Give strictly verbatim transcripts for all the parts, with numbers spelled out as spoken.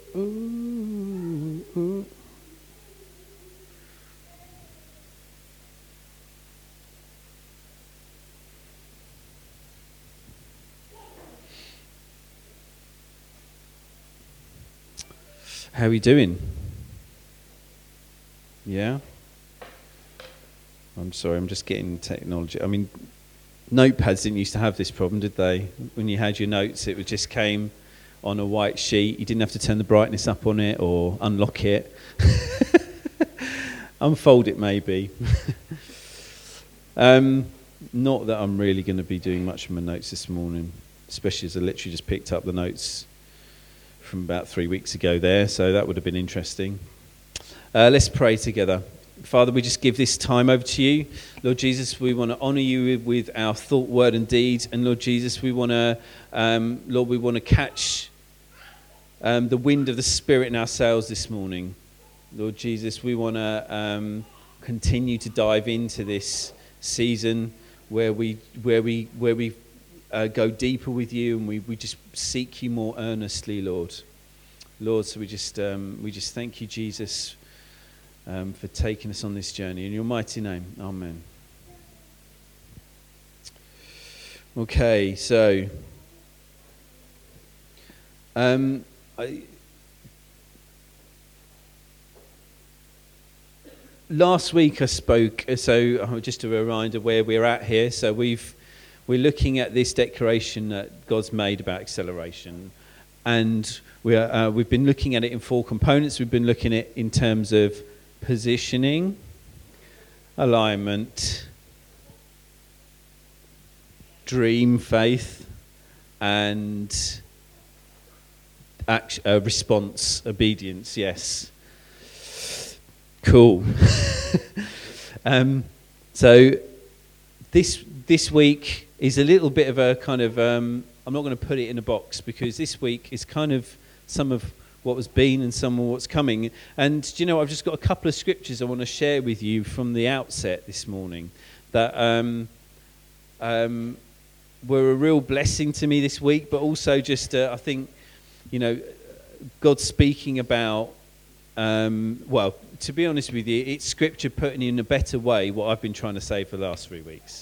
Ooh, ooh. How are you doing? Yeah? I'm sorry, I'm just getting technology. I mean, notepads didn't used to have this problem, did they? When you had your notes, it just came on a white sheet. You didn't have to turn the brightness up on it or unlock it. Unfold it, maybe. um, not that I'm really going to be doing much of my notes this morning, especially as I literally just picked up the notes from about three weeks ago there, so that would have been interesting. Uh, let's pray together. Father, we just give this time over to you. Lord Jesus, we want to honour you with, with our thought, word and deed. And Lord Jesus, we want to, um, Lord, we want to catch um, the wind of the Spirit in our sails this morning. Lord Jesus, we want to um, continue to dive into this season where we where we where we uh, go deeper with you, and we, we just seek you more earnestly, Lord. Lord, so we just um, we just thank you, Jesus, um, for taking us on this journey. In your mighty name, amen. Okay, so um, I, last week I spoke. So just a reminder where we're at here. So we've we're looking at this declaration that God's made about acceleration, and we are, uh, we've been looking at it in four components. We've been looking at it in terms of positioning, alignment, dream, faith, and action, uh, response, obedience. Yes. Cool. um, so this this week is a little bit of a kind of, um, I'm not going to put it in a box, because this week is kind of some of what was been and some of what's coming. And do you know, I've just got a couple of scriptures I want to share with you from the outset this morning that um, um, were a real blessing to me this week, but also just, uh, I think, you know, God speaking about, um, well, to be honest with you, it's scripture putting in a better way what I've been trying to say for the last three weeks.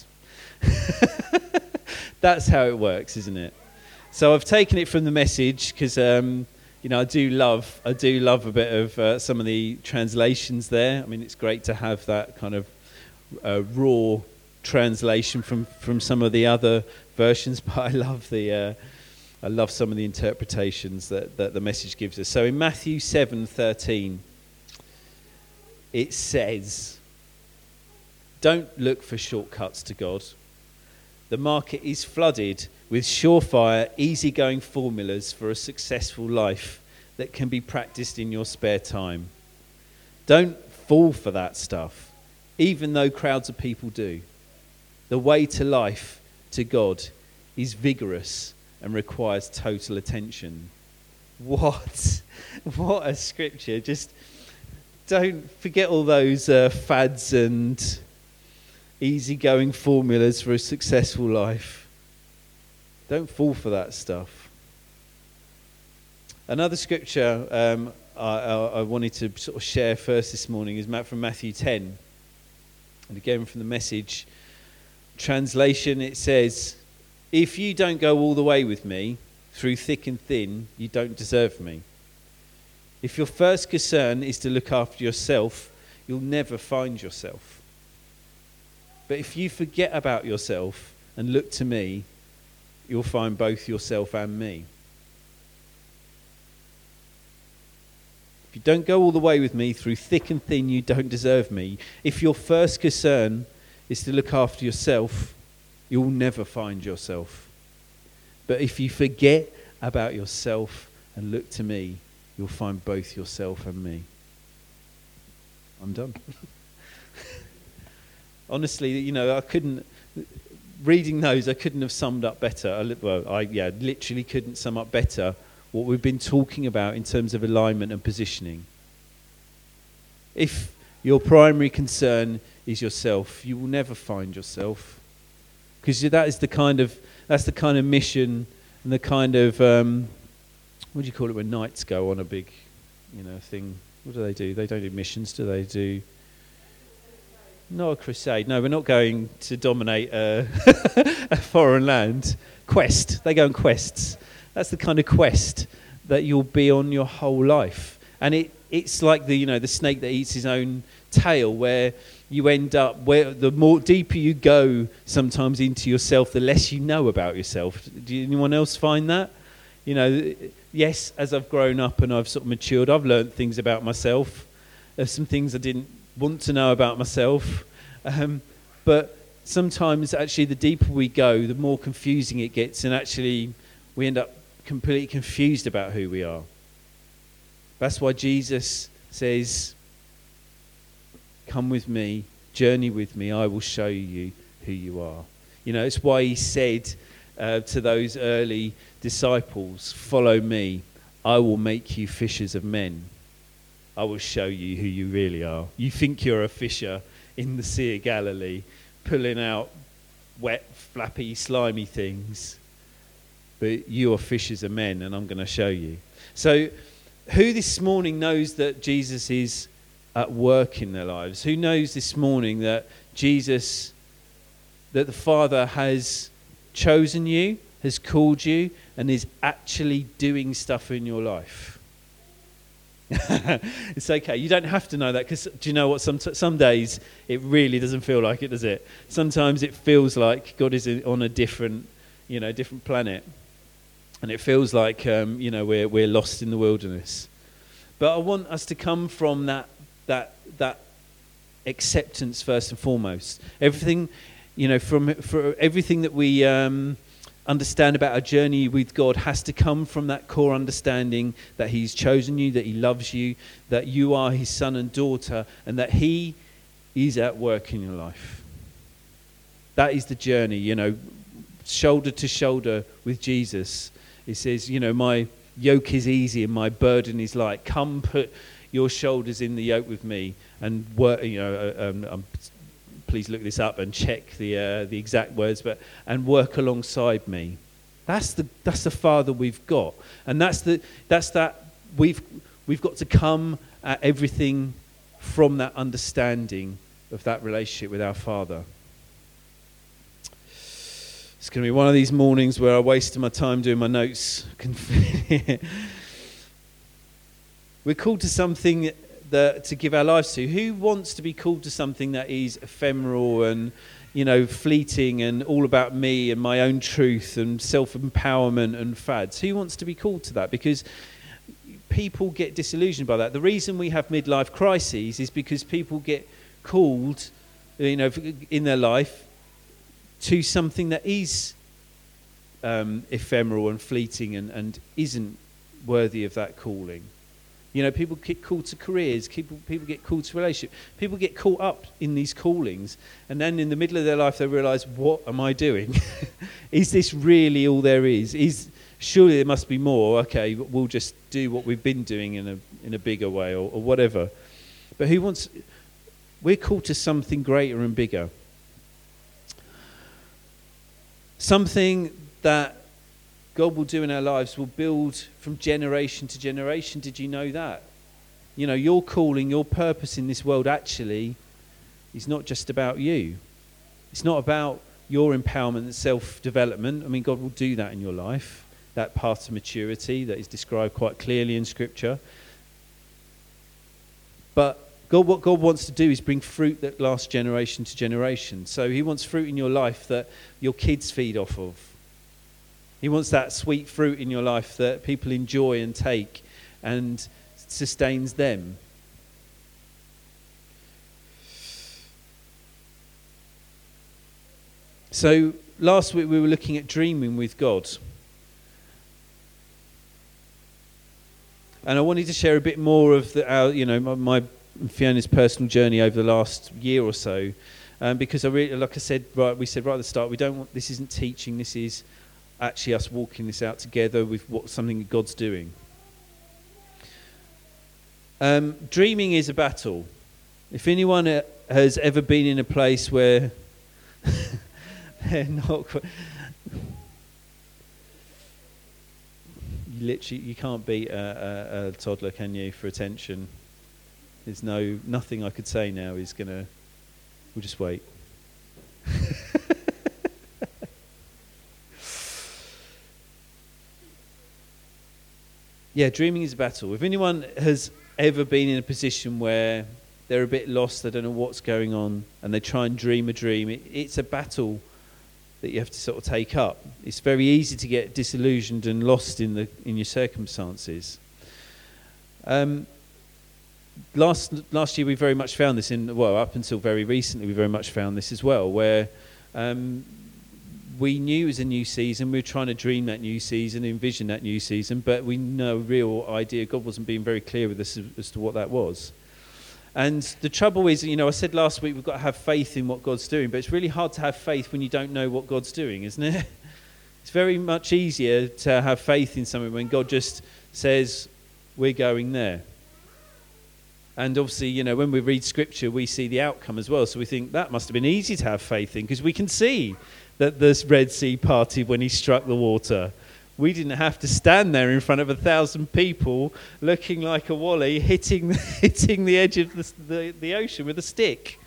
That's how it works, isn't it? So I've taken it from the Message, because um, you know, I do love, I do love a bit of uh, some of the translations there. I mean, it's great to have that kind of uh, raw translation from, from some of the other versions, but I love the, uh, I love some of the interpretations that, that the Message gives us. So in Matthew seven thirteen, it says, "Don't look for shortcuts to God. The market is flooded with surefire, easygoing formulas for a successful life that can be practiced in your spare time. Don't fall for that stuff, even though crowds of people do. The way to life, to God, is vigorous and requires total attention." What? What a scripture. Just don't forget all those uh, fads and easygoing formulas for a successful life. Don't fall for that stuff. Another scripture um, I, I, I wanted to sort of share first this morning is from Matthew ten. And again from the Message translation, it says, "If you don't go all the way with me, through thick and thin, you don't deserve me. If your first concern is to look after yourself, you'll never find yourself. But if you forget about yourself and look to me, you'll find both yourself and me." If you don't go all the way with me, through thick and thin, you don't deserve me. If your first concern is to look after yourself, you'll never find yourself. But if you forget about yourself and look to me, you'll find both yourself and me. I'm done. Honestly, you know, I couldn't, reading those, I couldn't have summed up better. I, well, I yeah, literally couldn't sum up better what we've been talking about in terms of alignment and positioning. If your primary concern is yourself, you will never find yourself, because that is the kind of that's the kind of mission and the kind of um, what do you call it when knights go on a big, you know, thing? What do they do? They don't do missions, do they? Do not a crusade. No, we're not going to dominate a, a foreign land. Quest. They go on quests. That's the kind of quest that you'll be on your whole life. And it, it's like the, you know, the snake that eats his own tail, where you end up, where the more deeper you go sometimes into yourself, the less you know about yourself. Do anyone else find that? You know, yes, as I've grown up and I've sort of matured, I've learned things about myself. There's some things I didn't want to know about myself. Um, but sometimes actually the deeper we go, the more confusing it gets, and actually we end up completely confused about who we are. That's why Jesus says, come with me, journey with me, I will show you who you are. You know, it's why he said uh, to those early disciples, follow me, I will make you fishers of men. I will show you who you really are. You think you're a fisher in the Sea of Galilee, pulling out wet, flappy, slimy things, but you are fishers of men, and I'm going to show you. So who this morning knows that Jesus is at work in their lives? Who knows this morning that Jesus, that the Father has chosen you, has called you, and is actually doing stuff in your life? It's okay. You don't have to know that, because do you know what? Some some days it really doesn't feel like it, does it? Sometimes it feels like God is on a different, you know, different planet, and it feels like um, you know we're we're lost in the wilderness. But I want us to come from that that that acceptance first and foremost. Everything, you know, from for everything that we um, understand about our journey with God has to come from that core understanding that he's chosen you, that he loves you, that you are his son and daughter, and that he is at work in your life. That is the journey, you know, shoulder to shoulder with Jesus. He says, you know, my yoke is easy and my burden is light. Come put your shoulders in the yoke with me and work, you know, um, um, please look this up and check the uh, the exact words, but and work alongside me. That's the that's the Father we've got, and that's the that's that we've we've got to come at everything from that understanding of that relationship with our Father. It's going to be one of these mornings where I wasted my time doing my notes. We're called to something that to give our lives to. Who wants to be called to something that is ephemeral and, you know, fleeting and all about me and my own truth and self-empowerment and fads? Who wants to be called to that? Because people get disillusioned by that. The reason we have midlife crises is because people get called, you know, in their life to something that is um, ephemeral and fleeting and, and isn't worthy of that calling. You know, people get called to careers, people, people get called to relationships, people get caught up in these callings, and then in the middle of their life they realise, what am I doing? Is this really all there is? Is surely there must be more. Okay, we'll just do what we've been doing in a in a bigger way or, or whatever. But who wants... We're called to something greater and bigger. Something that God will do in our lives will build from generation to generation. Did you know that? You know, your calling, your purpose in this world actually is not just about you. It's not about your empowerment and self-development. I mean, God will do that in your life, that path to maturity that is described quite clearly in Scripture. But God, what God wants to do is bring fruit that lasts generation to generation. So he wants fruit in your life that your kids feed off of. He wants that sweet fruit in your life that people enjoy and take and sustains them. So last week we were looking at dreaming with God. And I wanted to share a bit more of the, our, you know, my, my Fiona's personal journey over the last year or so, um, because I really, like I said, right, we said right at the start, we don't want, this isn't teaching, this is actually us walking this out together with what something God's doing. Um, dreaming is a battle. If anyone uh, has ever been in a place where they're not quite, you literally, you can't beat a, a, a toddler, can you, for attention? There's no, nothing I could say now is going to, we'll just wait. Yeah, dreaming is a battle. If anyone has ever been in a position where they're a bit lost, they don't know what's going on, and they try and dream a dream, it, it's a battle that you have to sort of take up. It's very easy to get disillusioned and lost in the in your circumstances. Um, last last year we very much found this in, well, up until very recently we very much found this as well, where um, we knew it was a new season, we were trying to dream that new season, envision that new season, but we no real idea, God wasn't being very clear with us as, as to what that was. And the trouble is, you know, I said last week we've got to have faith in what God's doing, but it's really hard to have faith when you don't know what God's doing, isn't it? It's very much easier to have faith in something when God just says, we're going there. And obviously, you know, when we read Scripture, we see the outcome as well. So we think that must have been easy to have faith in, because we can see that the Red Sea parted when he struck the water. We didn't have to stand there in front of a thousand people looking like a wally hitting, hitting the edge of the, the, the ocean with a stick.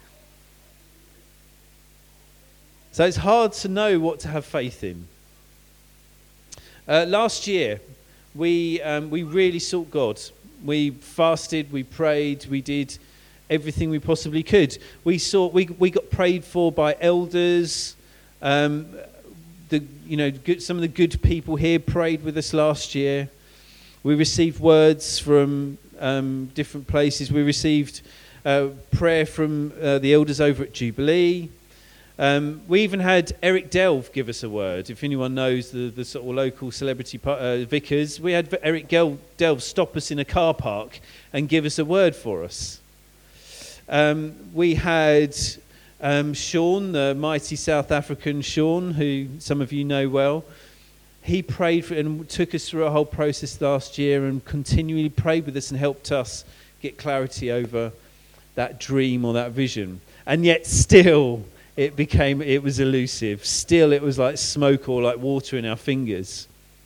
So it's hard to know what to have faith in. Uh, last year, we um, we really sought God. We fasted, we prayed, we did everything we possibly could. We sought, we we got prayed for by elders. Um, the you know good, some of the good people here prayed with us last year. We received words from um, different places. We received uh, prayer from uh, the elders over at Jubilee. Um, we even had Eric Delve give us a word. If anyone knows the, the sort of local celebrity uh, vicars, we had Eric Delve stop us in a car park and give us a word for us. Um, we had um, Sean, the mighty South African Sean, who some of you know well. He prayed for, and took us through a whole process last year and continually prayed with us and helped us get clarity over that dream or that vision. And yet still... It became, it was elusive. Still, it was like smoke or like water in our fingers.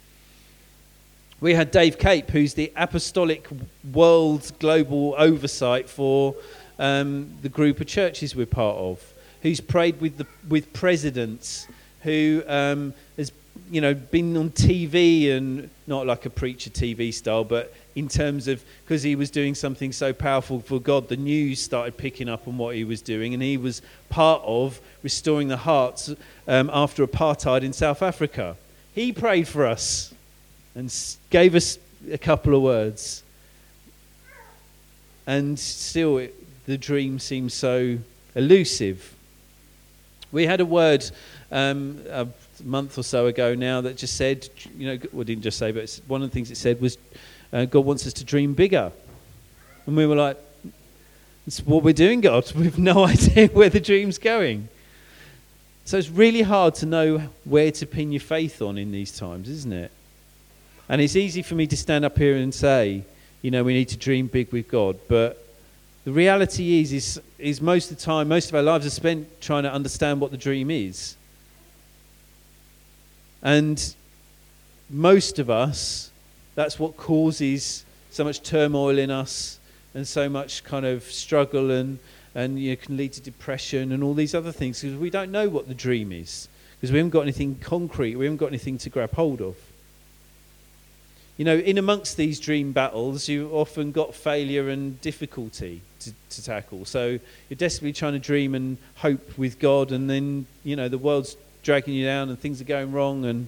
We had Dave Cape, who's the apostolic world global oversight for um, the group of churches we're part of, who's prayed with the with presidents, who um, has you know been on T V, and not like a preacher T V style, but in terms of, because he was doing something so powerful for God, the news started picking up on what he was doing, and he was part of restoring the hearts um, after apartheid in South Africa. He prayed for us and gave us a couple of words. And still, it, the dream seems so elusive. We had a word um, a month or so ago now that just said, you know, well, didn't just say, but it's, one of the things it said was, Uh, God wants us to dream bigger. And we were like, that's what we're doing, God. We've no idea where the dream's going. So it's really hard to know where to pin your faith on in these times, isn't it? And it's easy for me to stand up here and say, you know, we need to dream big with God. But the reality is, is, is most of the time, most of our lives are spent trying to understand what the dream is. And most of us, that's what causes so much turmoil in us and so much kind of struggle, and, and you know, can lead to depression and all these other things, because we don't know what the dream is, because we haven't got anything concrete, we haven't got anything to grab hold of. You know, in amongst these dream battles, you've often got failure and difficulty to, to tackle. So you're desperately trying to dream and hope with God, and then, you know, the world's dragging you down and things are going wrong. And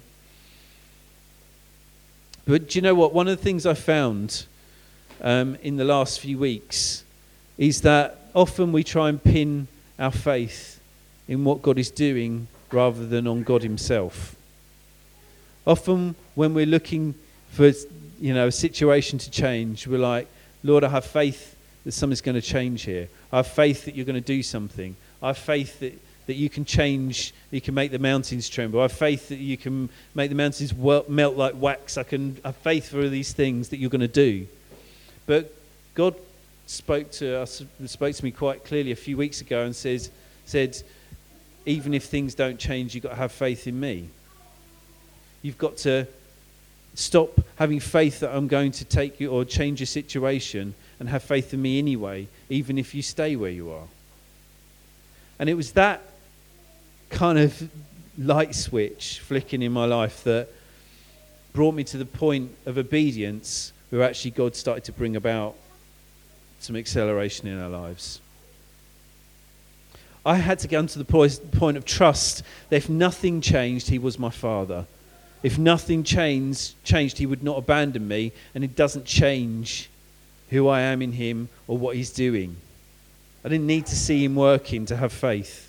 But do you know what? One of the things I found um, in the last few weeks is that often we try and pin our faith in what God is doing rather than on God himself. Often when we're looking for, you know, a situation to change, we're like, Lord, I have faith that something's going to change here. I have faith that you're going to do something. I have faith that that you can change, you can make the mountains tremble. I have faith that you can make the mountains melt like wax. I can have faith for these things that you're going to do. But God spoke to us, spoke to me quite clearly a few weeks ago and says, said, even if things don't change, you've got to have faith in me. You've got to Stop having faith that I'm going to take you or change your situation, and have faith in me anyway, even if you stay where you are. And it was that kind of light switch flicking in my life that brought me to the point of obedience where actually God started to bring about some acceleration in our lives. I had to get to the point of trust that if nothing changed, he was my Father. If nothing changed, changed, he would not abandon me, and it doesn't change who I am in him or what he's doing. I didn't need to see him working to have faith.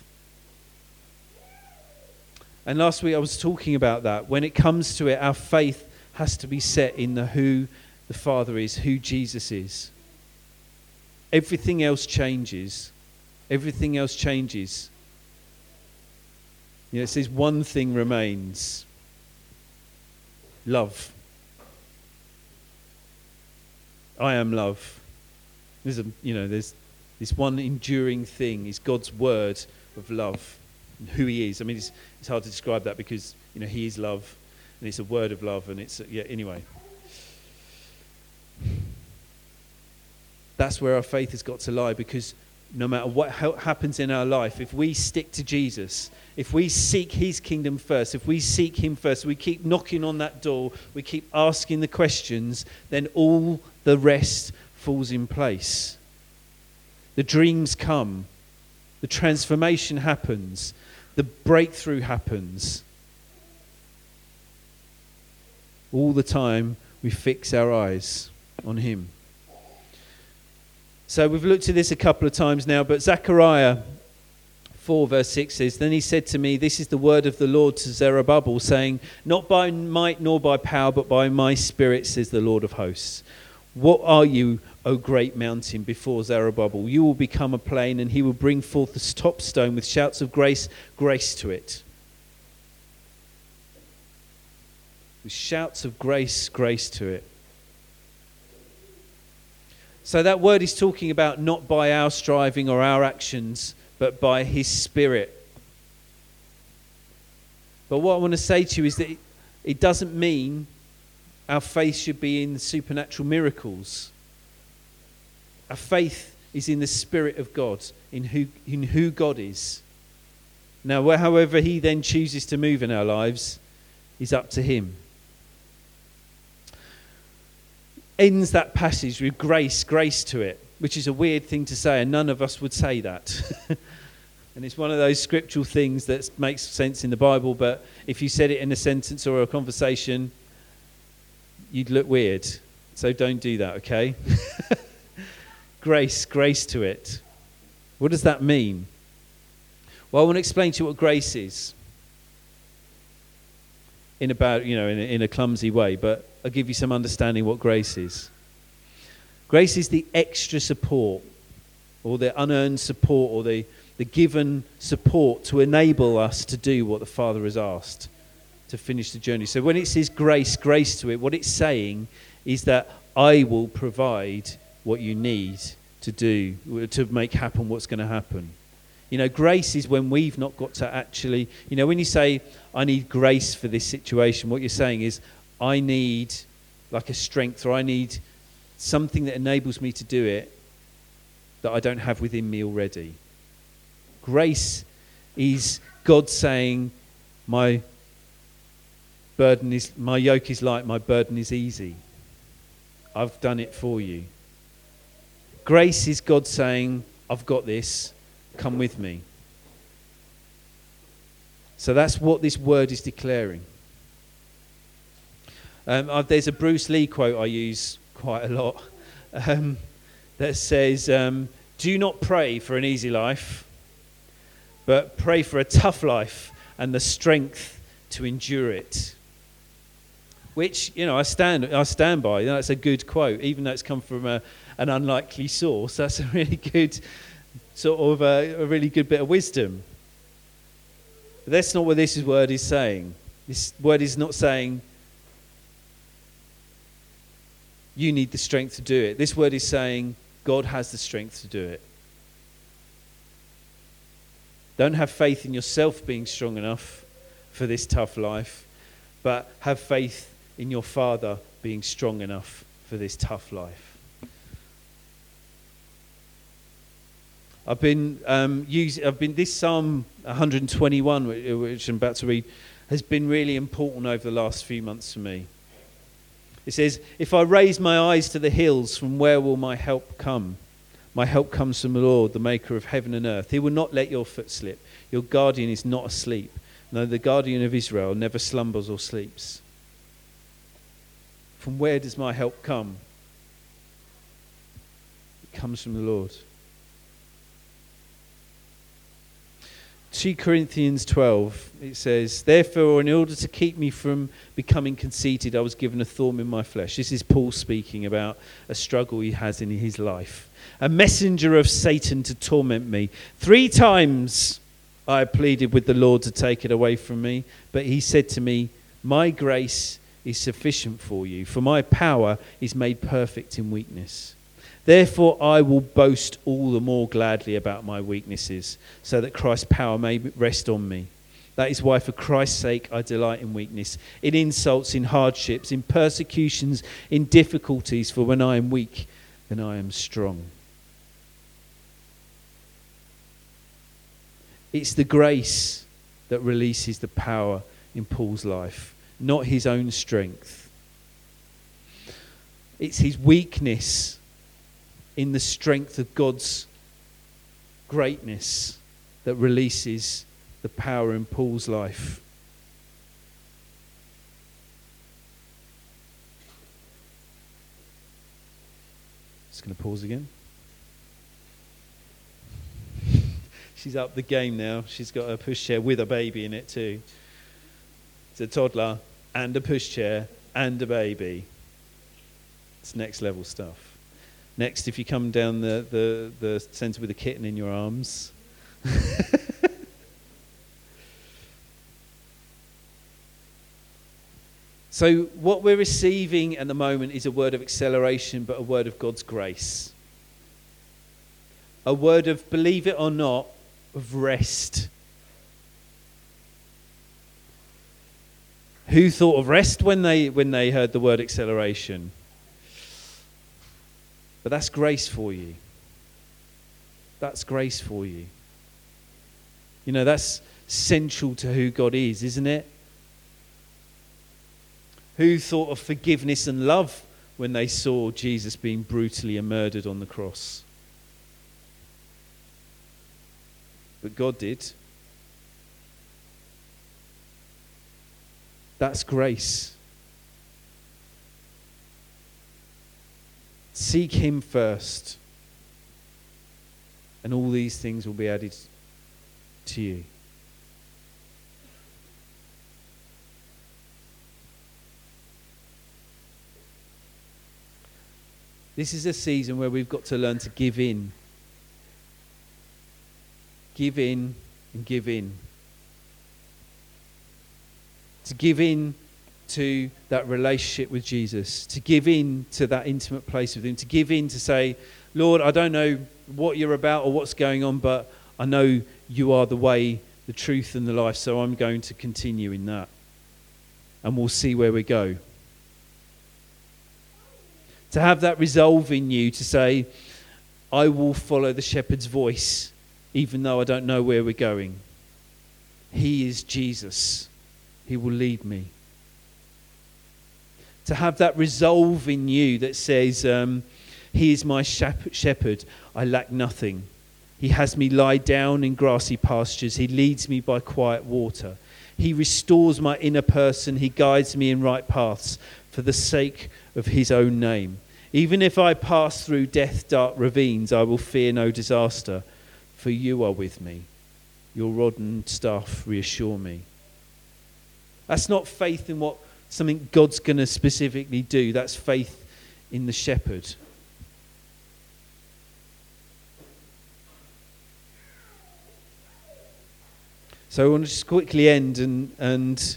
And last week I was talking about that. When it comes to it, our faith has to be set in the who the Father is, who Jesus is. Everything else changes. Everything else changes. You know, it says one thing remains. Love. I am love. There's a, you know, there's this one enduring thing is God's word of love, and who he is. I mean, it's, it's hard to describe that because, you know, he is love, and it's a word of love, and it's, yeah, anyway. That's where our faith has got to lie, because no matter what ha- happens in our life, if we stick to Jesus, if we seek his kingdom first, if we seek him first, we keep knocking on that door, we keep asking the questions, then all the rest falls in place. The dreams come, the transformation happens, the breakthrough happens. All the time we fix our eyes on him. So we've looked at this a couple of times now, but Zechariah four verse six says, "Then he said to me, this is the word of the Lord to Zerubbabel, saying, not by might nor by power, but by my spirit, says the Lord of hosts. What are you, O great mountain, before Zerubbabel? You will become a plain, and he will bring forth the top stone with shouts of grace, grace to it." With shouts of grace, grace to it. So that word is talking about not by our striving or our actions, but by his spirit. But what I want to say to you is that it doesn't mean our faith should be in supernatural miracles. Our faith is in the Spirit of God, in who, in who God is. Now, however he then chooses to move in our lives is up to him. Ends that passage with grace, grace to it, which is a weird thing to say, and none of us would say that. And it's one of those scriptural things that makes sense in the Bible, but if you said it in a sentence or a conversation, you'd look weird. So don't do that, okay? Grace, grace to it. What does that mean? Well, I want to explain to you what grace is. In about, you know, in a, in a clumsy way, but I'll give you some understanding what grace is. Grace is the extra support, or the unearned support, or the, the given support to enable us to do what the Father has asked, to finish the journey. So when it says grace, grace to it, what it's saying is that I will provide what you need to do, to make happen what's going to happen. You know, grace is when we've not got to actually, you know, when you say, I need grace for this situation, what you're saying is, I need like a strength, or I need something that enables me to do it that I don't have within me already. Grace is God saying, my burden is, my yoke is light, my burden is easy. I've done it for you. Grace is God saying, I've got this. Come with me. So that's what this word is declaring. Um, uh, there's a Bruce Lee quote I use quite a lot um, that says, um, do not pray for an easy life, but pray for a tough life and the strength to endure it. Which, you know, I stand I stand by. You know, that's a good quote, even though it's come from a, an unlikely source. That's a really good sort of a, a really good bit of wisdom. But that's not what this word is saying. This word is not saying you need the strength to do it. This word is saying God has the strength to do it. Don't have faith in yourself being strong enough for this tough life, but have faith in your Father being strong enough for this tough life. I've been um, using. I've been this Psalm one twenty-one, which I'm about to read, has been really important over the last few months for me. It says, "If I raise my eyes to the hills, from where will my help come? My help comes from the Lord, the maker of heaven and earth. He will not let your foot slip. Your guardian is not asleep. No, the guardian of Israel never slumbers or sleeps." From where does my help come? It comes from the Lord. Second Corinthians twelve, it says, "Therefore, in order to keep me from becoming conceited, I was given a thorn in my flesh." This is Paul speaking about a struggle he has in his life. "A messenger of Satan to torment me. Three times I pleaded with the Lord to take it away from me, but he said to me, 'My grace is sufficient for you, for my power is made perfect in weakness.' Therefore, I will boast all the more gladly about my weaknesses, so that Christ's power may rest on me. That is why, for Christ's sake, I delight in weakness, in insults, in hardships, in persecutions, in difficulties. For when I am weak, then I am strong." It's the grace that releases the power in Paul's life, not his own strength. It's his weakness in the strength of God's greatness that releases the power in Paul's life. Just going to pause again. She's up the game now. She's got a pushchair with a baby in it too. It's a toddler and a pushchair and a baby. It's next level stuff. Next, if you come down the, the, the centre with a kitten in your arms. So what we're receiving at the moment is a word of acceleration, but a word of God's grace. A word of, believe it or not, of rest. Who thought of rest when they when they heard the word acceleration? But that's grace for you. That's grace for you. You know, that's central to who God is, isn't it? Who thought of forgiveness and love when they saw Jesus being brutally murdered on the cross? But God did. That's grace. Seek him first, and all these things will be added to you. This is a season where we've got to learn to give in. Give in and give in. To give in to that relationship with Jesus, to give in to that intimate place with him, to give in to say, "Lord, I don't know what you're about or what's going on, but I know you are the way, the truth and the life, so I'm going to continue in that. And we'll see where we go." To have that resolve in you to say, "I will follow the shepherd's voice, even though I don't know where we're going. He is Jesus. He will lead me." To have that resolve in you that says, um, "He is my shepherd, I lack nothing. He has me lie down in grassy pastures. He leads me by quiet water. He restores my inner person. He guides me in right paths for the sake of his own name. Even if I pass through death's dark ravines, I will fear no disaster, for you are with me. Your rod and staff reassure me." That's not faith in what something God's going to specifically do. That's faith in the shepherd. So I want to just quickly end and, and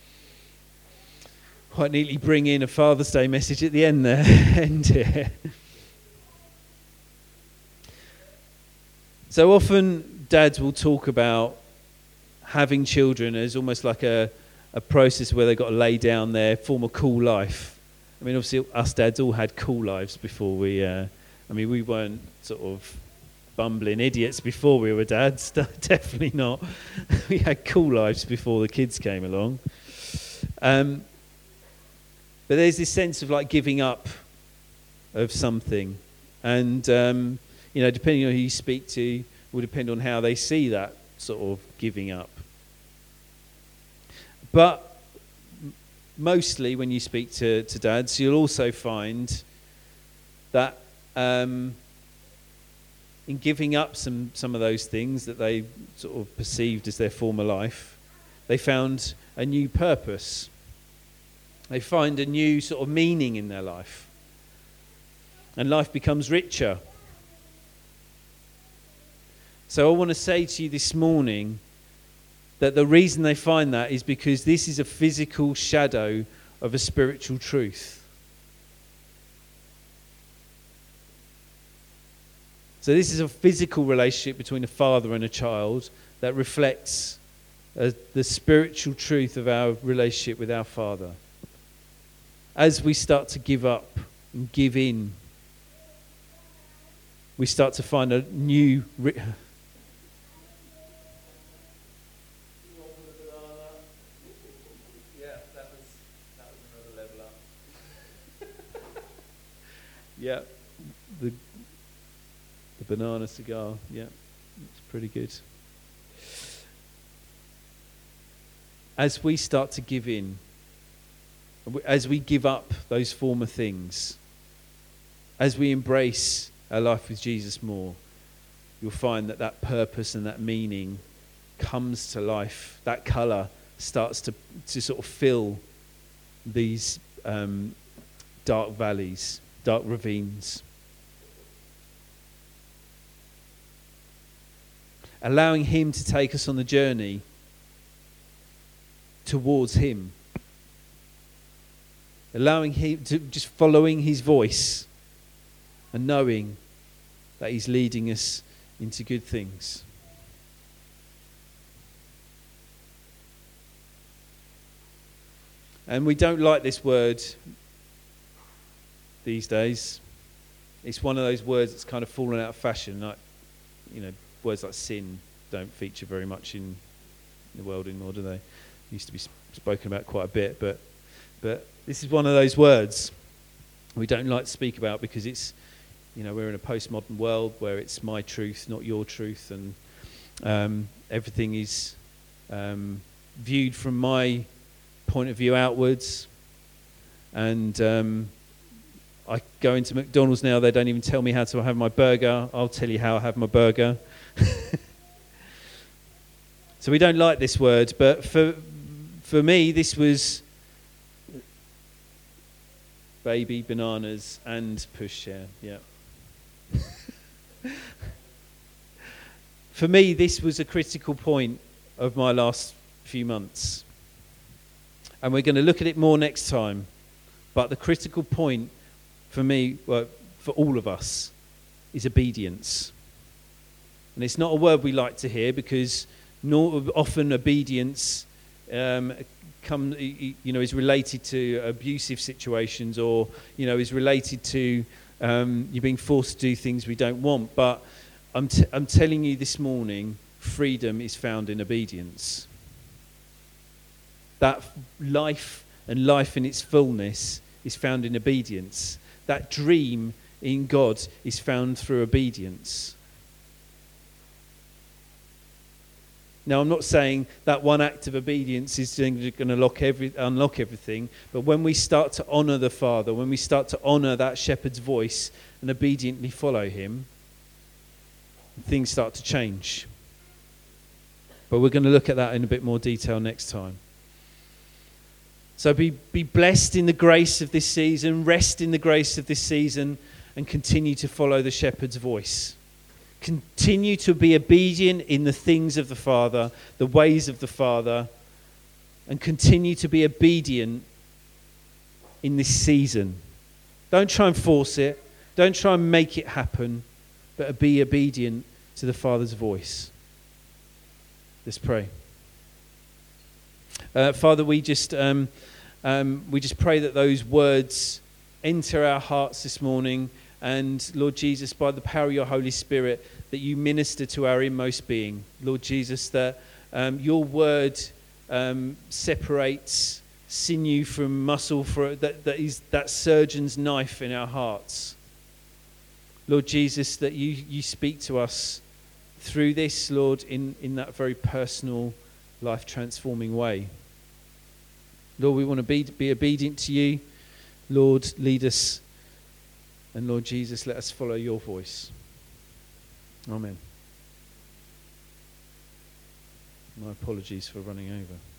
quite neatly bring in a Father's Day message at the end there. end here. So often dads will talk about having children as almost like a a process where they've got to lay down there, form a cool life. I mean, obviously, us dads all had cool lives before we, uh, I mean, we weren't sort of bumbling idiots before we were dads, definitely not. We had cool lives before the kids came along. Um, but there's this sense of like giving up of something. And, um, you know, depending on who you speak to, will depend on how they see that sort of giving up. But mostly when you speak to, to dads, you'll also find that um, in giving up some, some of those things that they sort of perceived as their former life, they found a new purpose. They find a new sort of meaning in their life. And life becomes richer. So I want to say to you this morning that the reason they find that is because this is a physical shadow of a spiritual truth. So this is a physical relationship between a father and a child that reflects uh, the spiritual truth of our relationship with our Father. As we start to give up and give in, we start to find a new... Ri- Yeah, the the banana cigar, yeah, it's pretty good. As we start to give in, as we give up those former things, as we embrace our life with Jesus more, you'll find that that purpose and that meaning comes to life. That colour starts to, to sort of fill these um, dark valleys, dark ravines. Allowing him to take us on the journey towards him. Allowing him to just following his voice and knowing that he's leading us into good things. And we don't like this word these days. It's one of those words that's kind of fallen out of fashion. Like, you know, words like sin don't feature very much in the world anymore, do they? Used to be spoken about quite a bit, but but this is one of those words we don't like to speak about because it's, you know, we're in a postmodern world where it's my truth, not your truth, and um, everything is um, viewed from my point of view outwards. And um, I go into McDonald's now, they don't even tell me how to have my burger. I'll tell you how I have my burger. So we don't like this word, but for for me, this was baby, bananas, and pushchair. Yeah. For me, this was a critical point of my last few months. And we're going to look at it more next time. But the critical point for me, well, for all of us, is obedience. And it's not a word we like to hear because nor, often obedience um, come, you know, is related to abusive situations or, you know, is related to um, you being forced to do things we don't want. But I'm, t- I'm telling you this morning, freedom is found in obedience. That life and life in its fullness is found in obedience. That dream in God is found through obedience. Now, I'm not saying that one act of obedience is going to lock every, unlock everything, but when we start to honour the Father, when we start to honour that shepherd's voice and obediently follow him, things start to change. But we're going to look at that in a bit more detail next time. So be, be blessed in the grace of this season, rest in the grace of this season, and continue to follow the shepherd's voice. Continue to be obedient in the things of the Father, the ways of the Father, and continue to be obedient in this season. Don't try and force it. Don't try and make it happen, but be obedient to the Father's voice. Let's pray. Uh, Father, we just um, um, we just pray that those words enter our hearts this morning, and Lord Jesus, by the power of your Holy Spirit, that you minister to our inmost being. Lord Jesus, that um, your word um, separates sinew from muscle, for that, that is that surgeon's knife in our hearts. Lord Jesus, that you, you speak to us through this, Lord, in, in that very personal, life-transforming way. Lord, we want to be, be obedient to you. Lord, lead us. And Lord Jesus, let us follow your voice. Amen. My apologies for running over.